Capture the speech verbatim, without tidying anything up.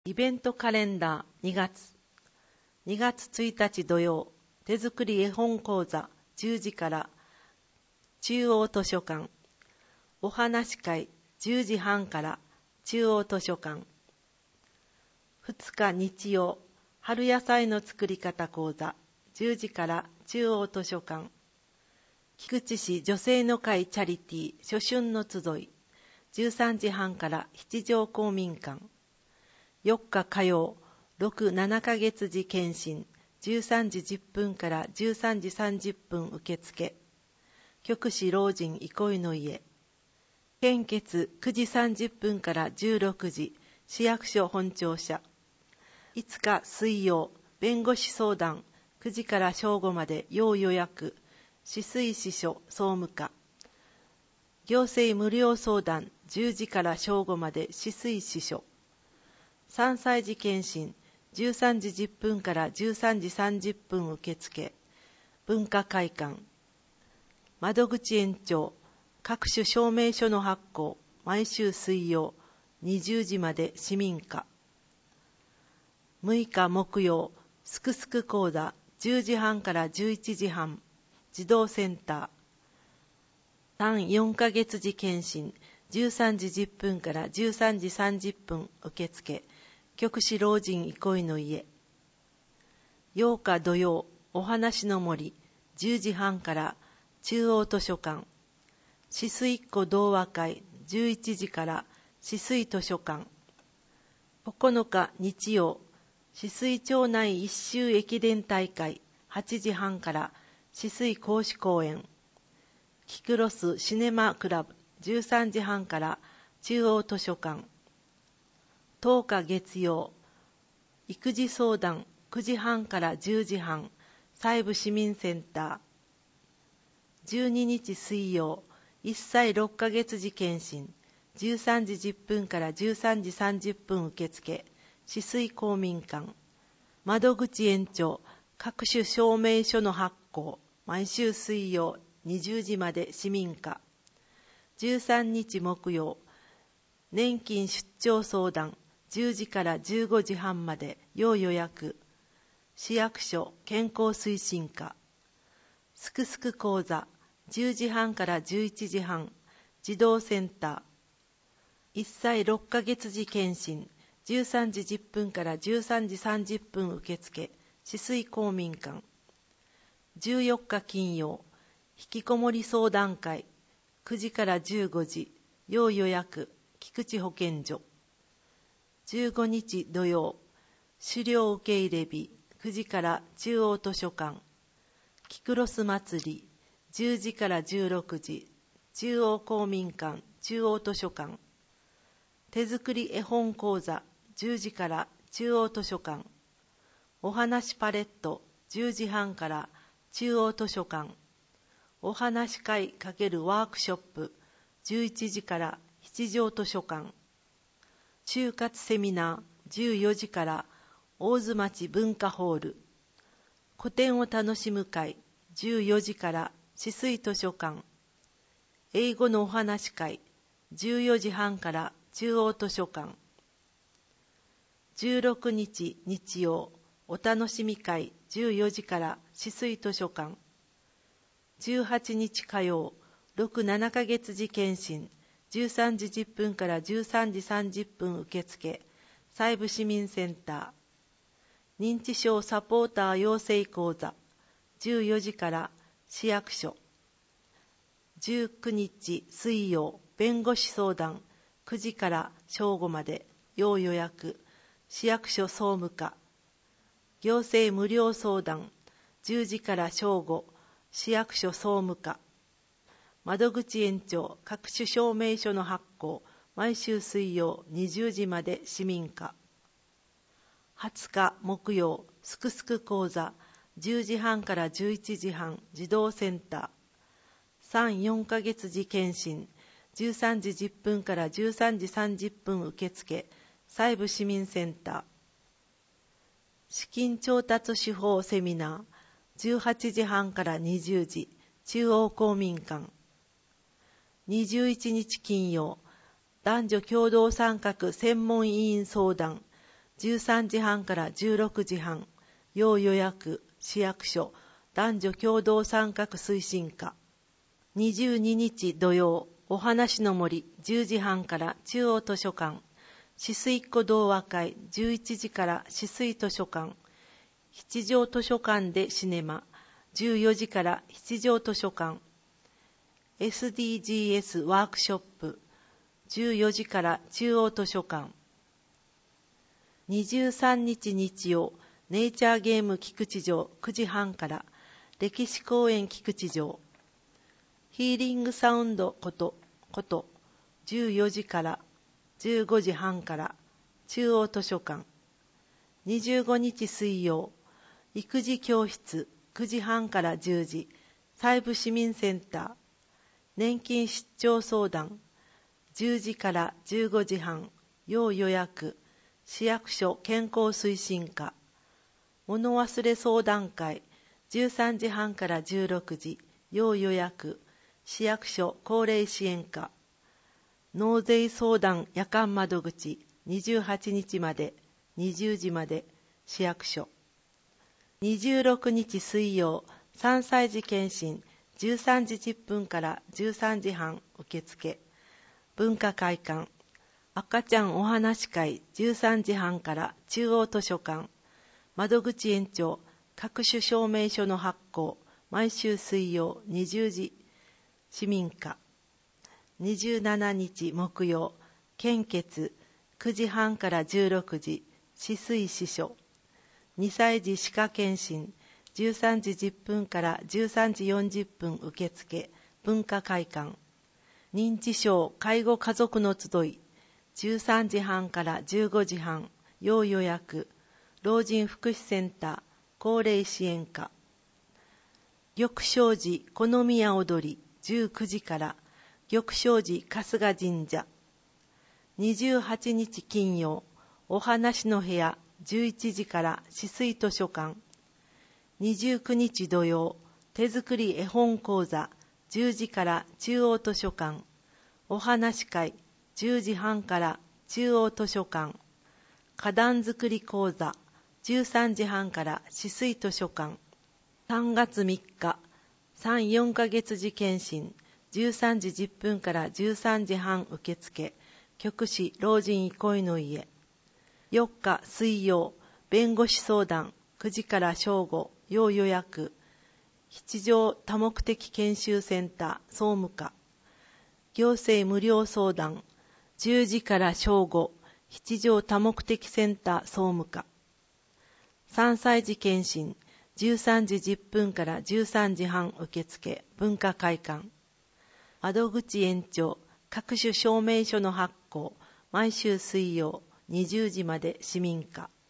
イベントカレンダーにがつにがつついたち土曜、手作り絵本講座じゅうじから中央図書館、お話会じゅうじはんから中央図書館。ふつか日曜、春野菜の作り方講座じゅうじから中央図書館。菊池市女性の会チャリティー初春の集いじゅうさんじはんから七条公民館。よっか火曜、ろく、ななかげつ時検診じゅうさんじじゅっぷんからじゅうさんじさんじゅっぷん受付。局市老人憩いの家。献血くじさんじゅっぷんからじゅうろくじ市役所本庁舎。いつか水曜、弁護士相談くじから正午まで要予約。市水支所総務課。行政無料相談じゅうじから正午まで市水支所。さんさい児検診じゅうさんじじゅっぷんからじゅうさんじさんじゅっぷん受付。文化会館。窓口延長各種証明書の発行毎週水曜にじゅうじまで市民課。むいか木曜、すくすく講座じゅうじはんからじゅういちじはん児童センター。さん、よんかげつ時検診じゅうさんじじゅっぷんからじゅうさんじさんじゅっぷん受付。局市老人憩いの家。ようか土曜、お話の森じゅうじはんから中央図書館。市水っ子童話会じゅういちじから市水図書館。ここのか日曜、市水町内一周駅伝大会はちじはんから市水公主公園。キクロスシネマクラブじゅうさんじはんから中央図書館。とおか月曜、育児相談くじはんからじゅうじはん西部市民センター。じゅうににち水曜、いっさいろっかげつ時検診じゅうさんじじゅっぷんからじゅうさんじさんじゅっぷん受付。市水公民館。窓口延長各種証明書の発行毎週水曜にじゅうじまで市民課。じゅうさんにち木曜、年金出張相談じゅうじからじゅうごじはんまで要予約。市役所健康推進課。すくすく講座じゅうじはんからじゅういちじはん児童センター。いっさいろっかげつ時検診じゅうさんじじゅっぷんからじゅうさんじさんじゅっぷん受付。市水公民館。じゅうよっか金曜、ひきこもり相談会くじからじゅうごじ要予約。菊池保健所。じゅうごにち土曜、狩猟受け入れ日くじから中央図書館。キクロス祭りじゅうじからじゅうろくじ中央公民館中央図書館。手作り絵本講座じゅうじから中央図書館。お話パレットじゅうじはんから中央図書館。お話会×ワークショップじゅういちじから七条図書館。就活セミナーじゅうよじから大津町文化ホール。古典を楽しむ会じゅうよじから市水図書館。英語のお話会じゅうよじはんから中央図書館。じゅうろくにち日曜、お楽しみ会じゅうよじから市水図書館。じゅうはちにち火曜、ろく、ななかげつ時検診じゅうさんじじゅっぷんからじゅうさんじさんじゅっぷん受付。西部市民センター。認知症サポーター養成講座じゅうよじから市役所。じゅうくにち水曜、弁護士相談くじから正午まで要予約。市役所総務課。行政無料相談じゅうじから正午市役所総務課。窓口延長各種証明書の発行毎週水曜にじゅうじまで市民課。はつか木曜、すくすく講座じゅうじはんからじゅういちじはん児童センター。さん、よんかげつ時検診じゅうさんじじゅっぷんからじゅうさんじさんじゅっぷん受付。西部市民センター。資金調達手法セミナーじゅうはちじはんからにじゅうじ中央公民館。にじゅういちにち金曜、男女共同参画専門委員相談じゅうさんじはんからじゅうろくじはん、要予約、市役所、男女共同参画推進課。にじゅうににち土曜、お話の森じゅうじはんから中央図書館、止水っ子同和会じゅういちじから止水図書館、七条図書館でシネマじゅうよじから七条図書館、エスディージーエス ワークショップじゅうよじから中央図書館。にじゅうさんにち日曜、ネイチャーゲーム菊池城くじはんから歴史公園菊池城、ヒーリングサウンドことことじゅうよじからじゅうごじはんから中央図書館。にじゅうごにち水曜、育児教室くじはんからじゅうじ、西部市民センター、年金出張相談じゅうじからじゅうごじはん、要予約、市役所健康推進課、物忘れ相談会じゅうさんじはんからじゅうろくじ、要予約、市役所高齢支援課、納税相談夜間窓口にじゅうはちにちまでにじゅうじまで市役所。にじゅうろくにち水曜、さんさい児検診じゅうさんじじゅっぷんからじゅうさんじはん受付。文化会館、赤ちゃんお話会じゅうさんじはんから中央図書館。窓口延長、各種証明書の発行毎週水曜にじゅうじ市民課。にじゅうしちにち木曜、献血くじはんからじゅうろくじ止水支所。にさい児歯科検診じゅうさんじじゅっぷんからじゅうさんじよんじゅっぷん受付。文化会館。認知症介護家族の集いじゅうさんじはんからじゅうごじはん、要予約、老人福祉センター高齢支援課。玉正寺好宮踊りじゅうくじから玉正寺春日神社。にじゅうはちにち金曜、お話の部屋じゅういちじから止水図書館。にじゅうくにち土曜、手作り絵本講座じゅうじから中央図書館。お話会じゅうじはんから中央図書館。花壇作り講座じゅうさんじはんから止水図書館。さんがつみっか、さん、よんかげつ児検診じゅうさんじじゅっぷんからじゅうさんじはん受付。局市老人憩いの家。よっか水曜、弁護士相談くじから正午、要予約。七条多目的研修センター総務課。行政無料相談じゅうじから正午、七条多目的センター総務課。さんさい児検診じゅうさんじじゅっぷんからじゅうさんじはん受付。文化会館。窓口延長、各種証明書の発行毎週水曜にじゅうじまで市民課。